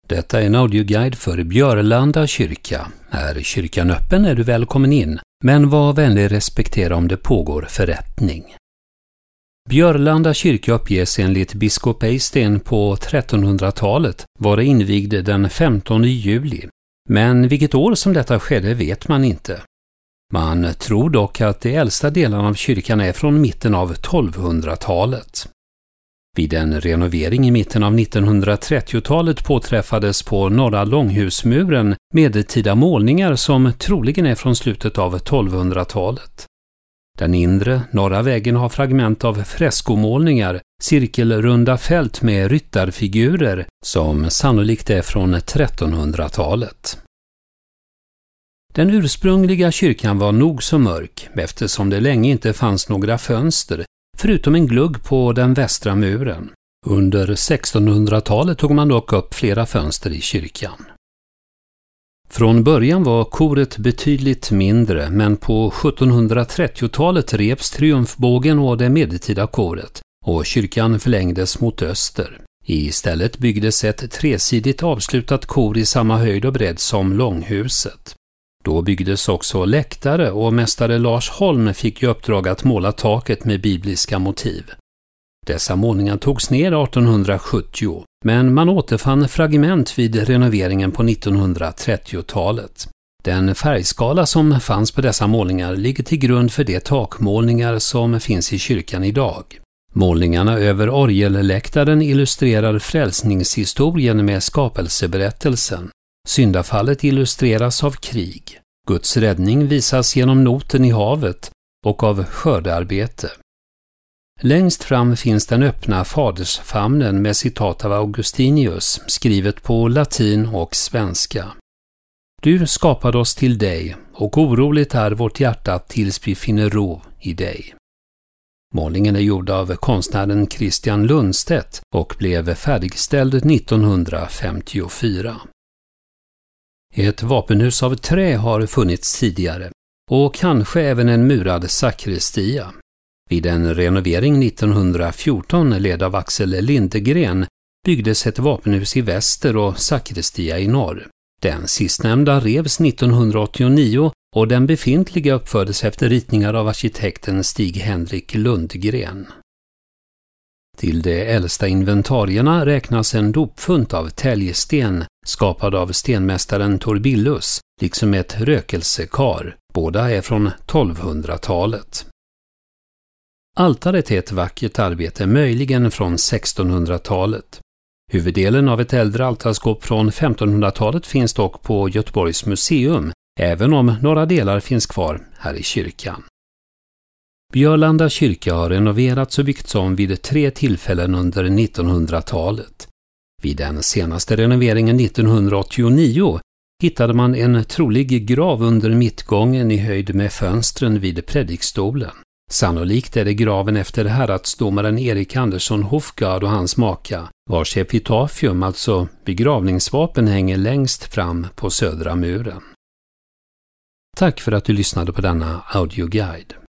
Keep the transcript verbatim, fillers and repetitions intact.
Detta är en audioguide för Björlanda kyrka. Är kyrkan öppen är du välkommen in, men var vänlig respektera om det pågår förrättning. Björlanda kyrka uppges enligt biskop Eystein på trettonhundratalet vara invigd den femtonde juli, men vilket år som detta skedde vet man inte. Man tror dock att de äldsta delarna av kyrkan är från mitten av tolvhundratalet. Vid en renovering i mitten av nittonhundratrettiotalet påträffades på norra långhusmuren medeltida målningar som troligen är från slutet av tolvhundratalet. Den inre, norra väggen har fragment av freskomålningar, cirkelrunda fält med ryttarfigurer som sannolikt är från trettonhundratalet. Den ursprungliga kyrkan var nog så mörk eftersom det länge inte fanns några fönster, förutom en glugg på den västra muren. Under sextonhundratalet tog man dock upp flera fönster i kyrkan. Från början var koret betydligt mindre, men på sjuttonhundratrettiotalet revs triumfbågen och det medeltida koret och kyrkan förlängdes mot öster. Istället byggdes ett tresidigt avslutat kor i samma höjd och bredd som långhuset. Då byggdes också läktare och mästare Lars Holm fick i uppdrag att måla taket med bibliska motiv. Dessa målningar togs ner artonhundrasjuttio, men man återfann fragment vid renoveringen på nittonhundratrettiotalet. Den färgskala som fanns på dessa målningar ligger till grund för de takmålningar som finns i kyrkan idag. Målningarna över orgelläktaren illustrerar frälsningshistorien med skapelseberättelsen. Syndafallet illustreras av krig. Guds räddning visas genom noten i havet och av skördearbete. Längst fram finns den öppna fadersfamnen med citat av Augustinius, skrivet på latin och svenska. Du skapade oss till dig, och oroligt är vårt hjärta tills vi finner ro i dig. Målningen är gjord av konstnären Christian Lundstedt och blev färdigställd nittonhundrafemtiofyra. Ett vapenhus av trä har funnits tidigare, och kanske även en murad sakristia. Vid en renovering nittonhundrafjorton ledd av Axel Lindegren byggdes ett vapenhus i väster och sakristia i norr. Den sistnämnda revs nittonhundraåttionio och den befintliga uppfördes efter ritningar av arkitekten Stig-Henrik Lundgren. Till de äldsta inventarierna räknas en dopfunt av täljsten skapad av stenmästaren Torbillus, liksom ett rökelsekar. Båda är från tolvhundratalet. Altaret är ett vackert arbete, möjligen från sextonhundratalet. Huvuddelen av ett äldre altarskåp från femtonhundratalet finns dock på Göteborgs museum, även om några delar finns kvar här i kyrkan. Björlanda kyrka har renoverats och byggts om vid tre tillfällen under nittonhundratalet. Vid den senaste renoveringen nittonhundraåttionio hittade man en trolig grav under mittgången i höjd med fönstren vid predikstolen. Sannolikt är det graven efter häradsdomaren Erik Andersson Hofgaard och hans maka, vars epitafium, alltså begravningsvapen, hänger längst fram på södra muren. Tack för att du lyssnade på denna audioguide.